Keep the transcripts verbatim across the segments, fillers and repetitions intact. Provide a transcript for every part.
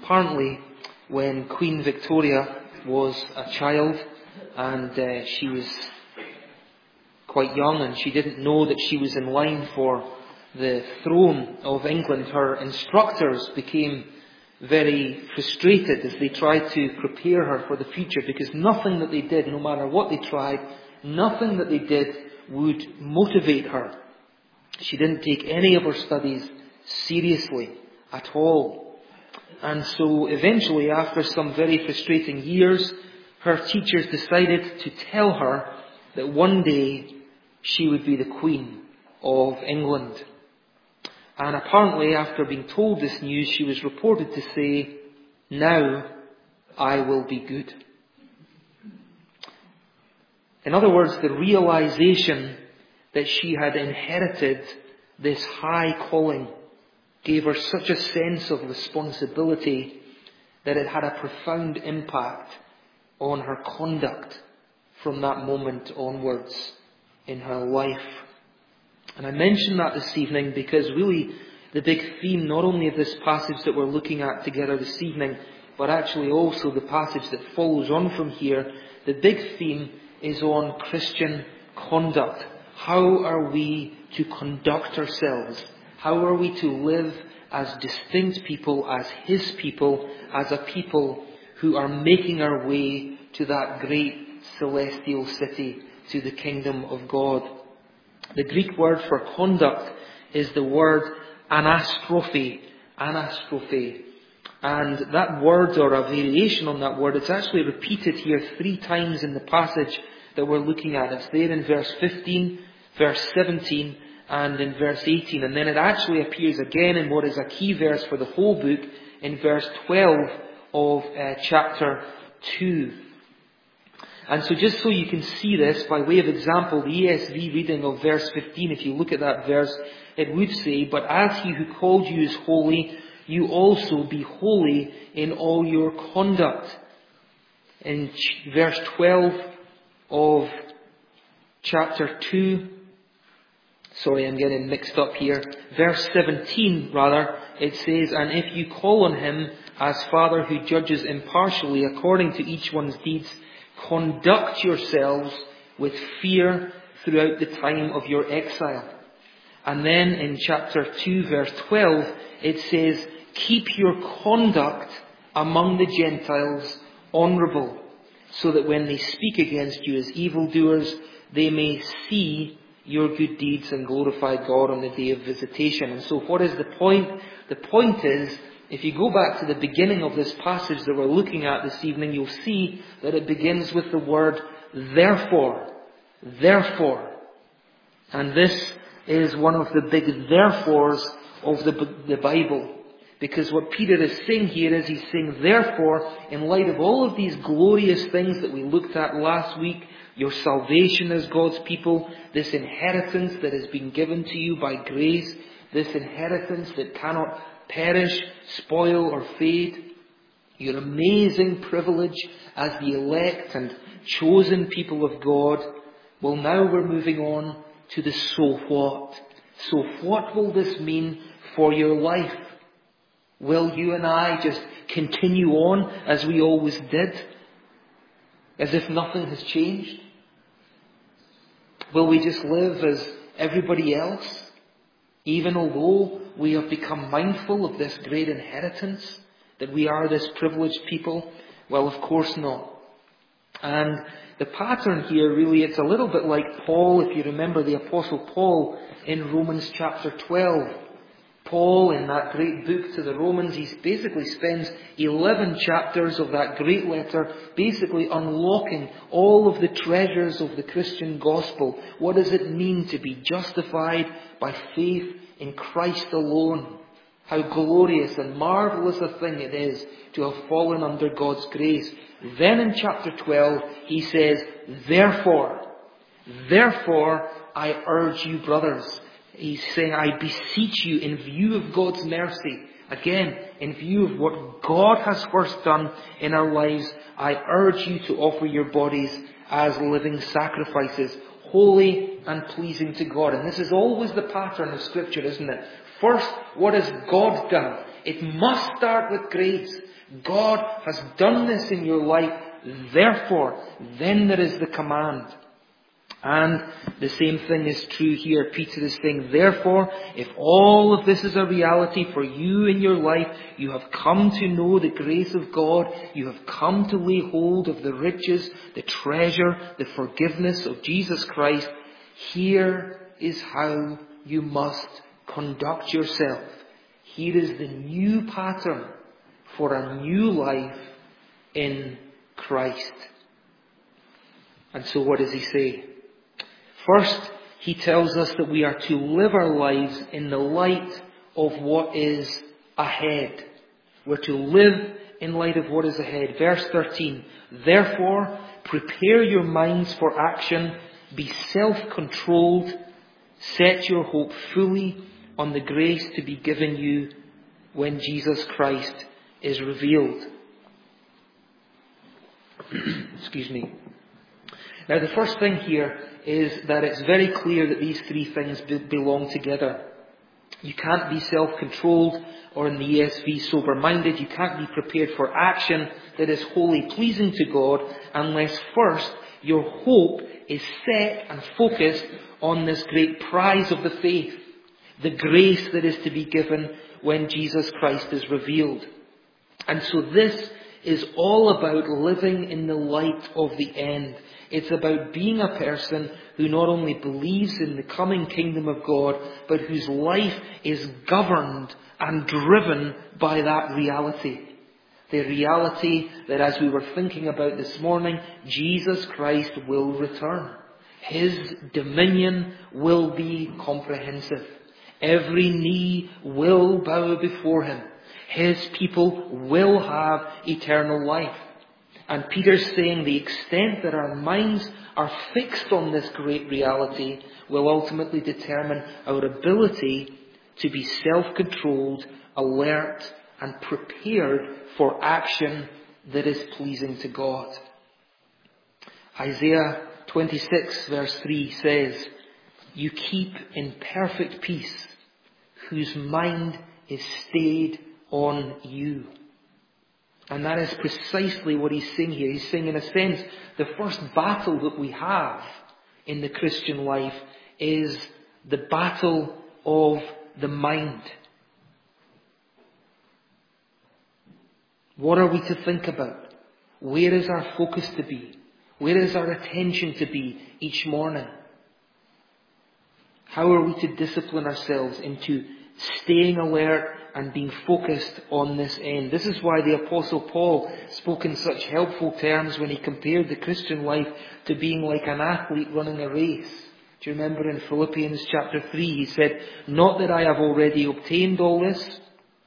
apparently when Queen Victoria was a child and uh, she was quite young and she didn't know that she was in line for the throne of England, her instructors became very frustrated as they tried to prepare her for the future, because nothing that they did, no matter what they tried, nothing that they did would motivate her. She didn't take any of her studies seriously at all. And so eventually, after some very frustrating years, her teachers decided to tell her that one day she would be the Queen of England. And apparently, after being told this news, she was reported to say, "Now I will be good." In other words, the realization that she had inherited this high calling gave her such a sense of responsibility that it had a profound impact on her conduct from that moment onwards in her life. And I mention that this evening because really the big theme not only of this passage that we're looking at together this evening, but actually also the passage that follows on from here, the big theme is on Christian conduct. How are we to conduct ourselves? How are we to live as distinct people, as His people, as a people who are making our way to that great celestial city, to the kingdom of God? The Greek word for conduct is the word anastrophe. Anastrophe. And that word, or a variation on that word, it's actually repeated here three times in the passage that we're looking at. It's there in verse fifteen, verse seventeen, and in verse eighteen. And then it actually appears again in what is a key verse for the whole book, in verse twelve of uh, chapter two. And so just so you can see this, by way of example, the E S V reading of verse fifteen, if you look at that verse, it would say, "But as He who called you is holy, you also be holy in all your conduct." In ch- verse twelve of chapter two, sorry, I'm getting mixed up here. Verse seventeen, rather, it says, "And if you call on Him as Father who judges impartially according to each one's deeds, conduct yourselves with fear throughout the time of your exile." And then in chapter two, verse twelve, it says, "Keep your conduct among the Gentiles honourable, so that when they speak against you as evildoers, they may see your good deeds and glorify God on the day of visitation." And so what is the point? The point is, if you go back to the beginning of this passage that we're looking at this evening, you'll see that it begins with the word therefore. Therefore. And this is one of the big therefores of the, the Bible. Because what Peter is saying here is he's saying, therefore, in light of all of these glorious things that we looked at last week, your salvation as God's people, this inheritance that has been given to you by grace, this inheritance that cannot perish, spoil or fade, your amazing privilege as the elect and chosen people of God. Well, now we're moving on to the so what. So what will this mean for your life? Will you and I just continue on as we always did? As if nothing has changed? Will we just live as everybody else? Even although we have become mindful of this great inheritance, that we are this privileged people? Well, of course not. And the pattern here really, it's a little bit like Paul, if you remember the Apostle Paul in Romans chapter twelve. Paul, in that great book to the Romans, he basically spends eleven chapters of that great letter basically unlocking all of the treasures of the Christian gospel. What does it mean to be justified by faith in Christ alone? How glorious and marvellous a thing it is to have fallen under God's grace. Then in chapter twelve, he says, Therefore, therefore I urge you, brothers. He's saying, I beseech you in view of God's mercy. Again, in view of what God has first done in our lives, I urge you to offer your bodies as living sacrifices, holy and pleasing to God. And this is always the pattern of Scripture, isn't it? First, what has God done? It must start with grace. God has done this in your life. Therefore, then there is the command. And the same thing is true here. Peter is saying, therefore, if all of this is a reality for you in your life, you have come to know the grace of God, you have come to lay hold of the riches, the treasure, the forgiveness of Jesus Christ, here is how you must conduct yourself. Here is the new pattern for a new life in Christ. And so what does he say? First, he tells us that we are to live our lives in the light of what is ahead. We're to live in light of what is ahead. Verse thirteen, therefore, prepare your minds for action, be self-controlled, set your hope fully on the grace to be given you when Jesus Christ is revealed. Excuse me. Now the first thing here is that it's very clear that these three things be- belong together. You can't be self-controlled, or in the E S V, sober-minded. You can't be prepared for action that is wholly pleasing to God unless first your hope is set and focused on this great prize of the faith, the grace that is to be given when Jesus Christ is revealed. And so this is all about living in the light of the end. It's about being a person who not only believes in the coming kingdom of God, but whose life is governed and driven by that reality. The reality that, as we were thinking about this morning, Jesus Christ will return. His dominion will be comprehensive. Every knee will bow before him. His people will have eternal life. And Peter's saying the extent that our minds are fixed on this great reality will ultimately determine our ability to be self-controlled, alert, and prepared for action that is pleasing to God. Isaiah twenty-six verse three says, you keep in perfect peace whose mind is stayed on you. And that is precisely what he's saying here. He's saying, in a sense, the first battle that we have in the Christian life is the battle of the mind. What are we to think about? Where is our focus to be? Where is our attention to be each morning? How are we to discipline ourselves into staying alert and being focused on this end? This is why the Apostle Paul spoke in such helpful terms when he compared the Christian life to being like an athlete running a race. Do you remember in Philippians chapter three, he said, not that I have already obtained all this,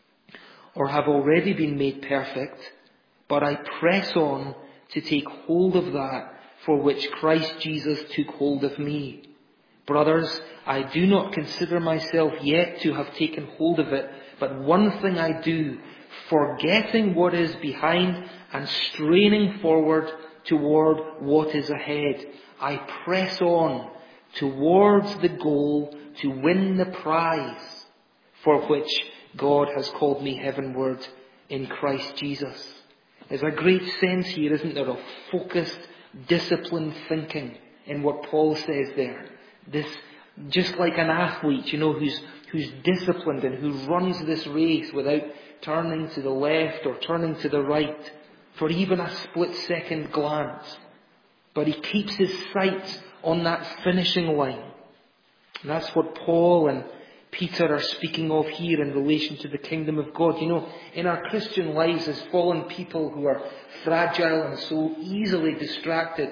or have already been made perfect, but I press on to take hold of that for which Christ Jesus took hold of me. Brothers, I do not consider myself yet to have taken hold of it, but one thing I do, forgetting what is behind and straining forward toward what is ahead, I press on towards the goal to win the prize for which God has called me heavenward in Christ Jesus. There's a great sense here, isn't there, of focused, disciplined thinking in what Paul says there. This, just like an athlete, you know, who's, who's disciplined and who runs this race without turning to the left or turning to the right for even a split second glance. But he keeps his sights on that finishing line. And that's what Paul and Peter are speaking of here in relation to the kingdom of God. You know, in our Christian lives as fallen people who are fragile and so easily distracted,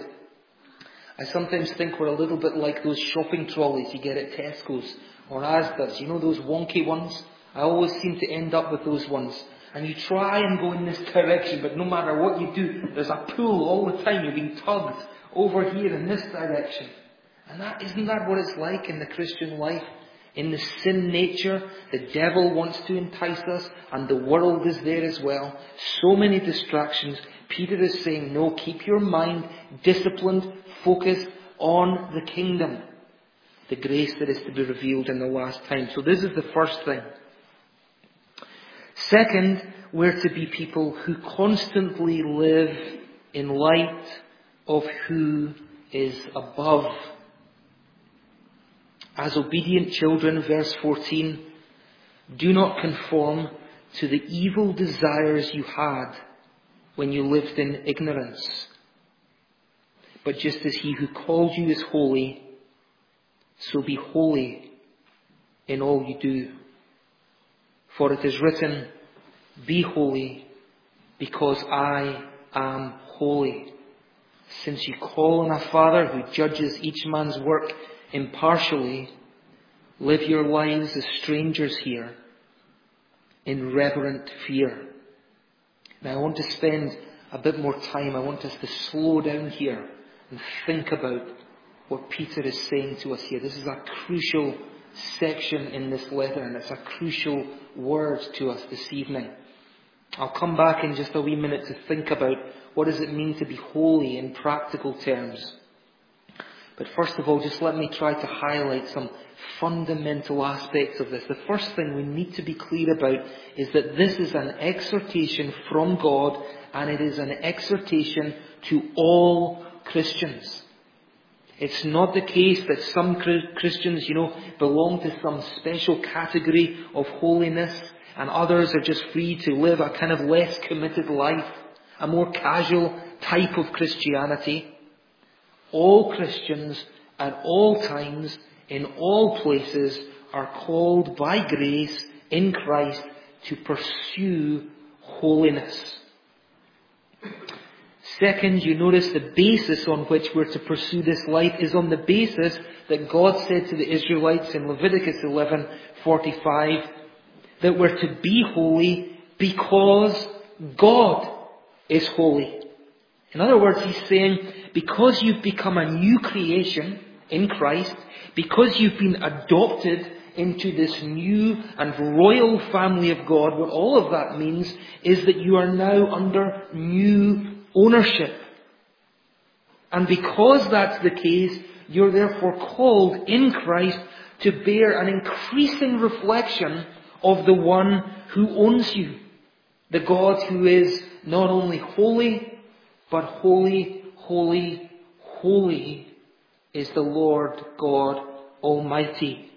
I sometimes think we're a little bit like those shopping trolleys you get at Tesco's or Asda's. You know, those wonky ones? I always seem to end up with those ones. And you try and go in this direction, but no matter what you do, there's a pull all the time. You're being tugged over here in this direction. And that, isn't that what it's like in the Christian life? In the sin nature, the devil wants to entice us, and the world is there as well. So many distractions. Peter is saying, no, keep your mind disciplined, focused on the kingdom, the grace that is to be revealed in the last time. So this is the first thing. Second, we're to be people who constantly live in light of who is above. As obedient children, verse fourteen, do not conform to the evil desires you had when you lived in ignorance. But just as he who called you is holy, so be holy in all you do. For it is written, be holy, because I am holy. Since you call on a Father who judges each man's work impartially, live your lives as strangers here in reverent fear. Now I want to spend a bit more time. I want us to slow down here and think about what Peter is saying to us here. This is a crucial section in this letter, and it's a crucial word to us this evening. I'll come back in just a wee minute to think about what does it mean to be holy in practical terms. But first of all, just let me try to highlight some fundamental aspects of this. The first thing we need to be clear about is that this is an exhortation from God, and it is an exhortation to all Christians. It's not the case that some Christians, you know, belong to some special category of holiness and others are just free to live a kind of less committed life, a more casual type of Christianity. All Christians at all times, in all places, are called by grace in Christ to pursue holiness. Second, you notice the basis on which we're to pursue this life is on the basis that God said to the Israelites in Leviticus eleven forty-five that we're to be holy because God is holy. In other words, he's saying, because you've become a new creation in Christ, because you've been adopted into this new and royal family of God, what all of that means is that you are now under new ownership. And because that's the case, you're therefore called in Christ to bear an increasing reflection of the one who owns you. The God who is not only holy, but holy, holy, holy is the Lord God Almighty.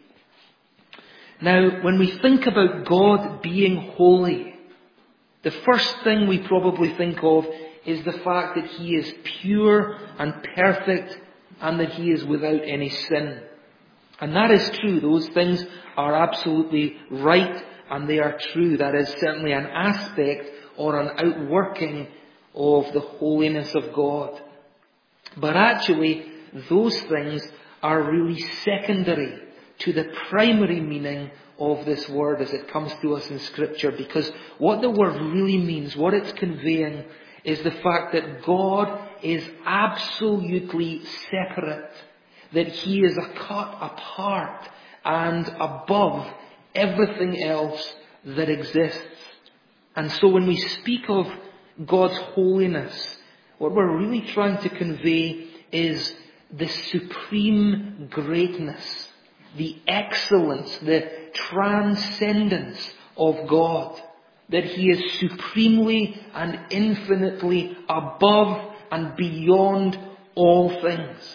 Now, when we think about God being holy, the first thing we probably think of is the fact that he is pure and perfect and that he is without any sin. And that is true. Those things are absolutely right and they are true. That is certainly an aspect or an outworking of the holiness of God. But actually, those things are really secondary to the primary meaning of this word as it comes to us in Scripture. Because what the word really means, what it's conveying, is the fact that God is absolutely separate. That he is a cut apart and above everything else that exists. And so when we speak of God's holiness, what we're really trying to convey is the supreme greatness, the excellence, the transcendence of God. That he is supremely and infinitely above and beyond all things.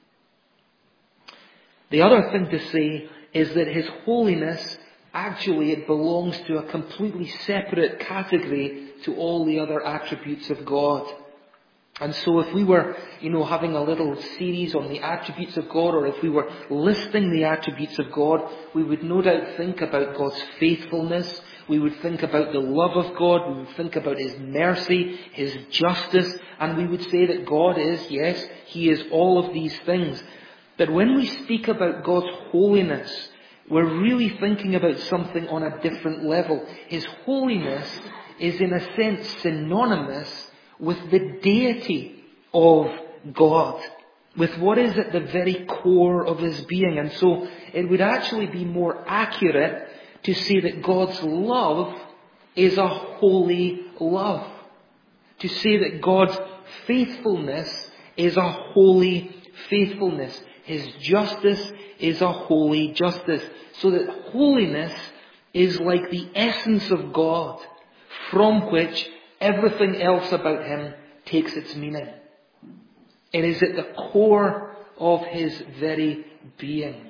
The other thing to say is that his holiness, actually it belongs to a completely separate category to all the other attributes of God. And so if we were, you know, having a little series on the attributes of God, or if we were listing the attributes of God, we would no doubt think about God's faithfulness. We would think about the love of God. We would think about his mercy, his justice. And we would say that God is, yes, he is all of these things. But when we speak about God's holiness, we're really thinking about something on a different level. His holiness is in a sense synonymous with the deity of God, with what is at the very core of his being. And so it would actually be more accurate to say that God's love is a holy love. To say that God's faithfulness is a holy faithfulness. His justice is a holy justice. So that holiness is like the essence of God, from which everything else about him takes its meaning. It is at the core of his very being.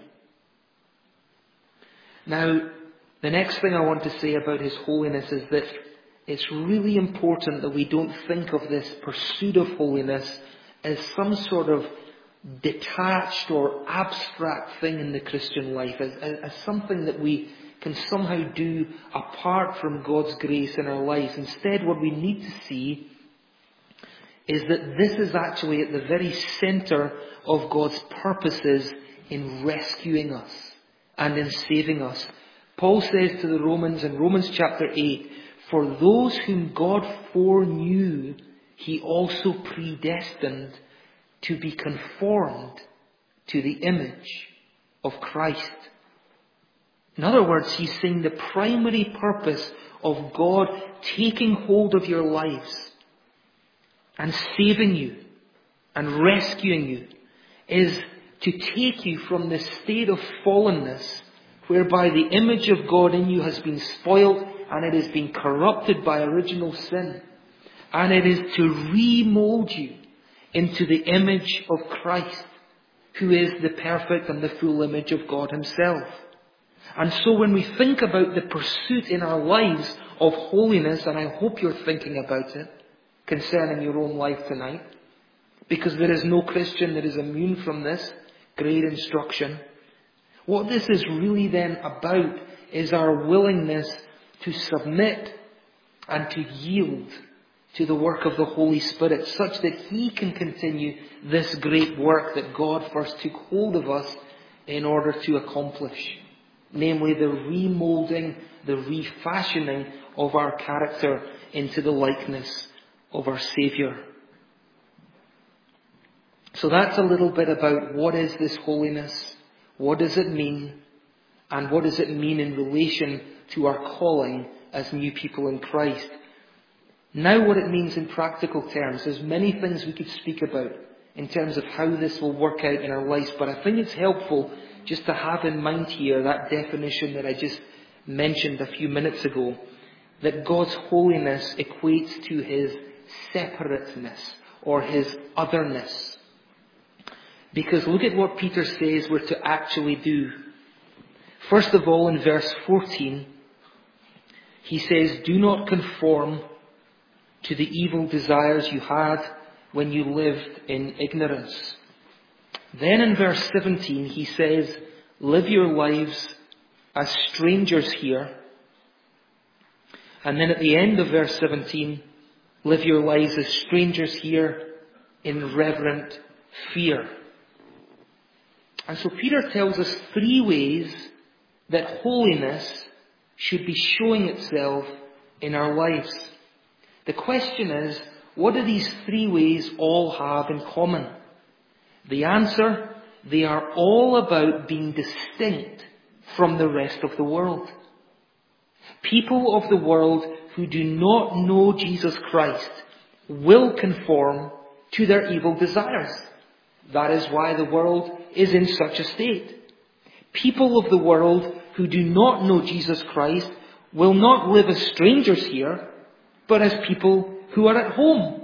Now, the next thing I want to say about his holiness is that it's really important that we don't think of this pursuit of holiness as some sort of detached or abstract thing in the Christian life, as, as, as something that we can somehow do apart from God's grace in our lives. Instead, what we need to see is that this is actually at the very centre of God's purposes in rescuing us and in saving us. Paul says to the Romans in Romans chapter eight, "For those whom God foreknew, he also predestined to be conformed to the image of Christ." In other words, he's saying the primary purpose of God taking hold of your lives and saving you and rescuing you is to take you from this state of fallenness whereby the image of God in you has been spoiled and it has been corrupted by original sin. And it is to remold you into the image of Christ, who is the perfect and the full image of God himself. And so when we think about the pursuit in our lives of holiness, and I hope you're thinking about it concerning your own life tonight, because there is no Christian that is immune from this great instruction. What this is really then about is our willingness to submit and to yield to the work of the Holy Spirit, such that he can continue this great work that God first took hold of us in order to accomplish. Namely, the remolding, the refashioning of our character into the likeness of our Saviour. So that's a little bit about what is this holiness, what does it mean, and what does it mean in relation to our calling as new people in Christ. Now what it means in practical terms. There's many things we could speak about in terms of how this will work out in our lives, but I think it's helpful just to have in mind here that definition that I just mentioned a few minutes ago, that God's holiness equates to his separateness or his otherness. Because look at what Peter says we're to actually do. First of all, in verse fourteen, he says, "Do not conform to the evil desires you had when you lived in ignorance." Then in verse seventeen, he says, "Live your lives as strangers here." And then at the end of verse seventeen, "Live your lives as strangers here in reverent fear." And so Peter tells us three ways that holiness should be showing itself in our lives. The question is, what do these three ways all have in common? The answer, they are all about being distinct from the rest of the world. People of the world who do not know Jesus Christ will conform to their evil desires. That is why the world is in such a state. People of the world who do not know Jesus Christ will not live as strangers here, but as people who are at home.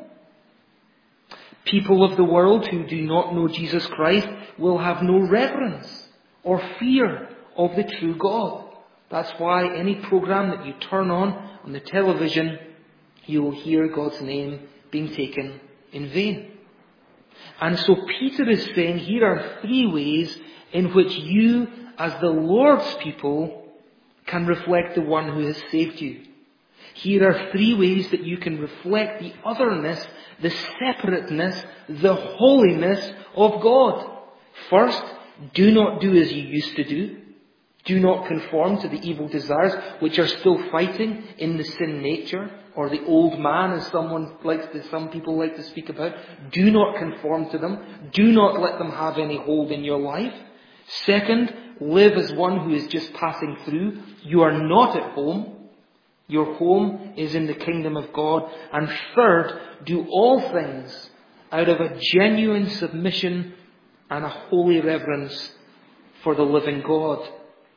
People of the world who do not know Jesus Christ will have no reverence or fear of the true God. That's why any program that you turn on on the television, you will hear God's name being taken in vain. And so Peter is saying here are three ways in which you, as the Lord's people, can reflect the one who has saved you. Here are three ways that you can reflect the otherness, the separateness, the holiness of God. First, do not do as you used to do. Do not conform to the evil desires which are still fighting in the sin nature, or the old man, as someone likes to, some people like to speak about. Do not conform to them. Do not let them have any hold in your life. Second, live as one who is just passing through. You are not at home. Your home is in the kingdom of God. And third, do all things out of a genuine submission and a holy reverence for the living God.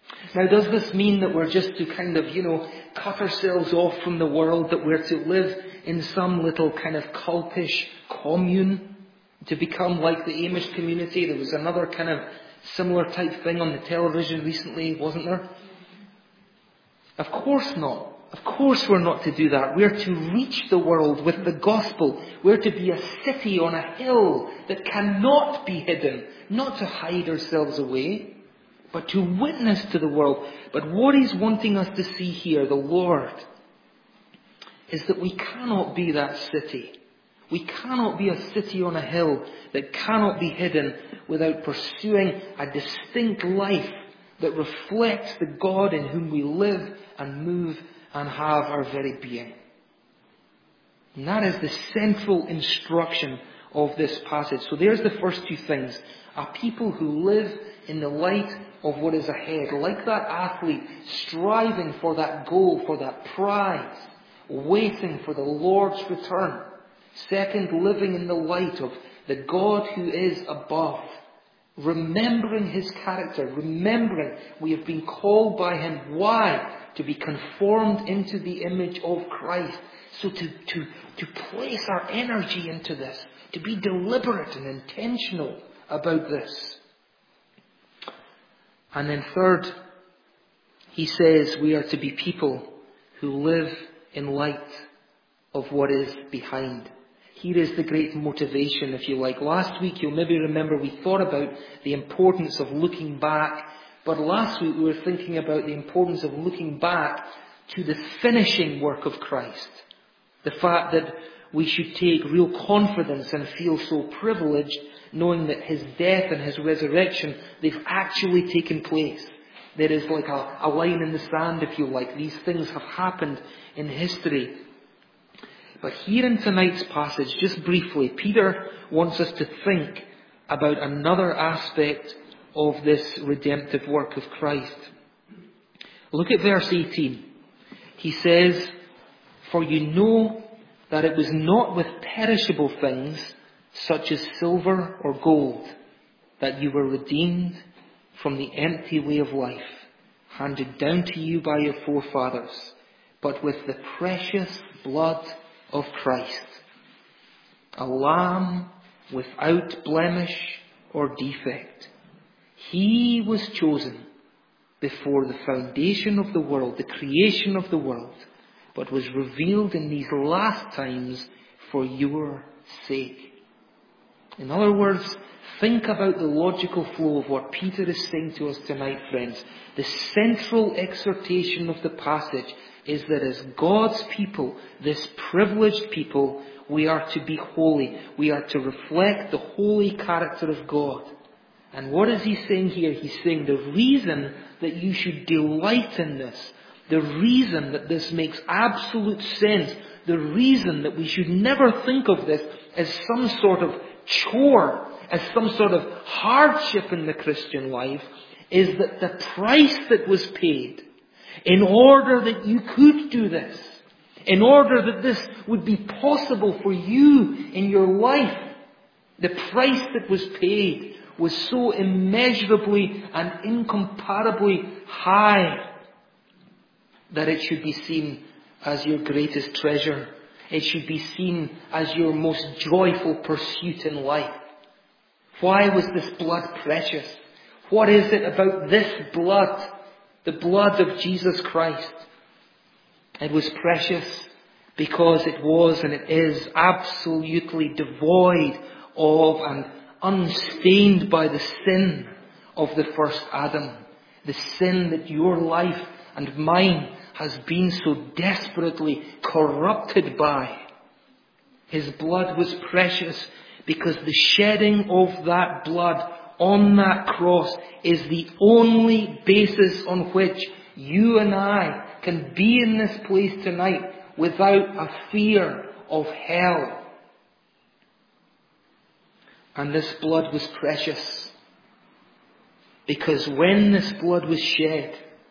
Now, does this mean that we're just to kind of, you know, cut ourselves off from the world, that we're to live in some little kind of cultish commune, to become like the Amish community? There was another kind of similar type thing on the television recently, wasn't there? Of course not. Of course we're not to do that. We're to reach the world with the gospel. We're to be a city on a hill that cannot be hidden. Not to hide ourselves away, but to witness to the world. But what He's wanting us to see here, the Lord, is that we cannot be that city. We cannot be a city on a hill that cannot be hidden without pursuing a distinct life that reflects the God in whom we live and move and have our very being. And that is the central instruction of this passage. So there's the first two things. A people who live in the light of what is ahead. Like that athlete striving for that goal, for that prize, waiting for the Lord's return. Second, living in the light of the God who is above. Remembering His character. Remembering we have been called by Him. Why? To be conformed into the image of Christ. So to, to, to place our energy into this. To be deliberate and intentional about this. And then third, he says we are to be people who live in light of what is behind. Here is the great motivation, if you like. Last week, you'll maybe remember we thought about the importance of looking back. But last week we were thinking about the importance of looking back to the finishing work of Christ. The fact that we should take real confidence and feel so privileged knowing that His death and His resurrection, they've actually taken place. There is like a, a line in the sand, if you like. These things have happened in history. But here in tonight's passage, just briefly, Peter wants us to think about another aspect of this redemptive work of Christ. Look at verse eighteen. He says, "For you know that it was not with perishable things, such as silver or gold, that you were redeemed from the empty way of life, handed down to you by your forefathers, but with the precious blood of Christ, a lamb without blemish or defect. He was chosen before the foundation of the world, the creation of the world, but was revealed in these last times for your sake." In other words, think about the logical flow of what Peter is saying to us tonight, friends. The central exhortation of the passage is that as God's people, this privileged people, we are to be holy. We are to reflect the holy character of God. And what is he saying here? He's saying the reason that you should delight in this, the reason that this makes absolute sense, the reason that we should never think of this as some sort of chore, as some sort of hardship in the Christian life, is that the price that was paid in order that you could do this, in order that this would be possible for you in your life, the price that was paid was so immeasurably and incomparably high that it should be seen as your greatest treasure. It should be seen as your most joyful pursuit in life. Why was this blood precious? What is it about this blood, the blood of Jesus Christ? It was precious because it was and it is absolutely devoid of and unstained by the sin of the first Adam. The sin that your life and mine has been so desperately corrupted by. His blood was precious because the shedding of that blood on that cross is the only basis on which you and I can be in this place tonight without a fear of hell. And this blood was precious because when this blood was shed,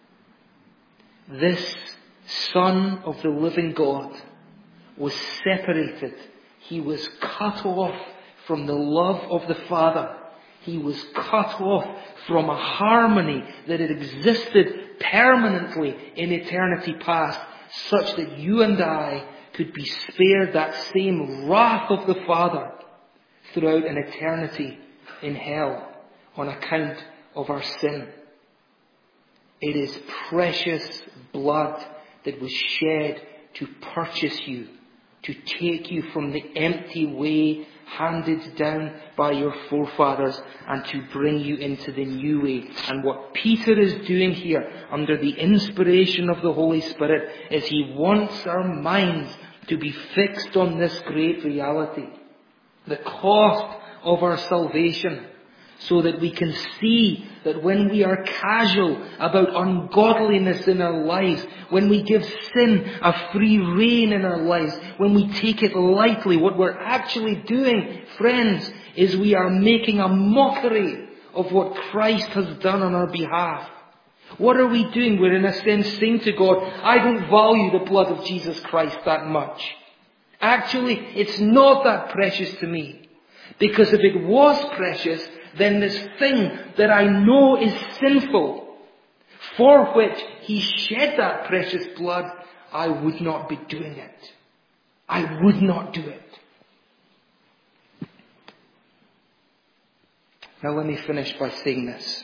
this Son of the living God was separated. He was cut off from the love of the Father. He was cut off from a harmony that had existed permanently in eternity past, such that you and I could be spared that same wrath of the Father throughout an eternity in hell on account of our sin. It is precious blood that was shed to purchase you, to take you from the empty way handed down by your forefathers and to bring you into the new way. And what Peter is doing here under the inspiration of the Holy Spirit is he wants our minds to be fixed on this great reality, the cost of our salvation, so that we can see that when we are casual about ungodliness in our lives, when we give sin a free rein in our lives, when we take it lightly, what we're actually doing, friends, is we are making a mockery of what Christ has done on our behalf. What are we doing? We're in a sense saying to God, I don't value the blood of Jesus Christ that much. Actually, it's not that precious to me. Because if it was precious, then this thing that I know is sinful, for which He shed that precious blood, I would not be doing it. I would not do it. Now let me finish by saying this.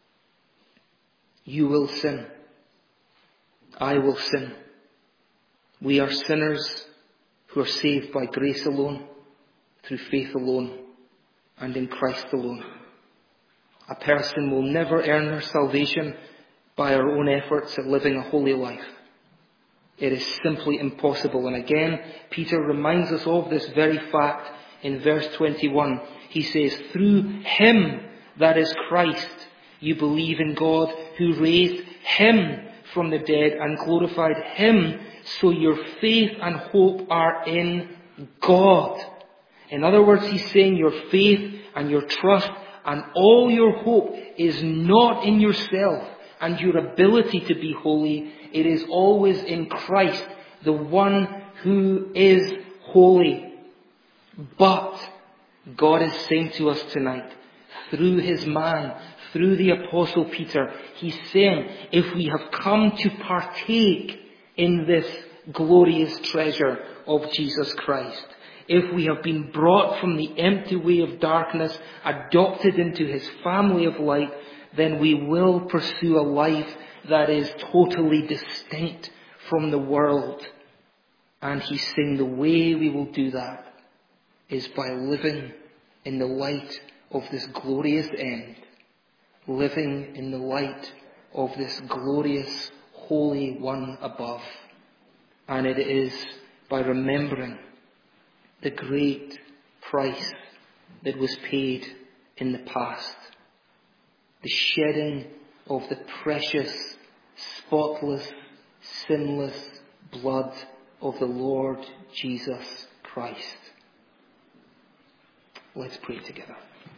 You will sin. I will sin. We are sinners who are saved by grace alone, through faith alone, and in Christ alone. A person will never earn their salvation by our own efforts at living a holy life. It is simply impossible. And again, Peter reminds us of this very fact in verse twenty-one. He says, through Him, that is Christ, you believe in God who raised Him from the dead and glorified Him, so your faith and hope are in God. In other words, he's saying your faith and your trust and all your hope is not in yourself and your ability to be holy. It is always in Christ, the one who is holy. But God is saying to us tonight, through His man, through the Apostle Peter, He's saying, if we have come to partake in this glorious treasure of Jesus Christ, if we have been brought from the empty way of darkness, adopted into His family of light, then we will pursue a life that is totally distinct from the world. And He's saying the way we will do that is by living in the light of this glorious end, living in the light of this glorious Holy One above. And it is by remembering the great price that was paid in the past. The shedding of the precious, spotless, sinless blood of the Lord Jesus Christ. Let's pray together.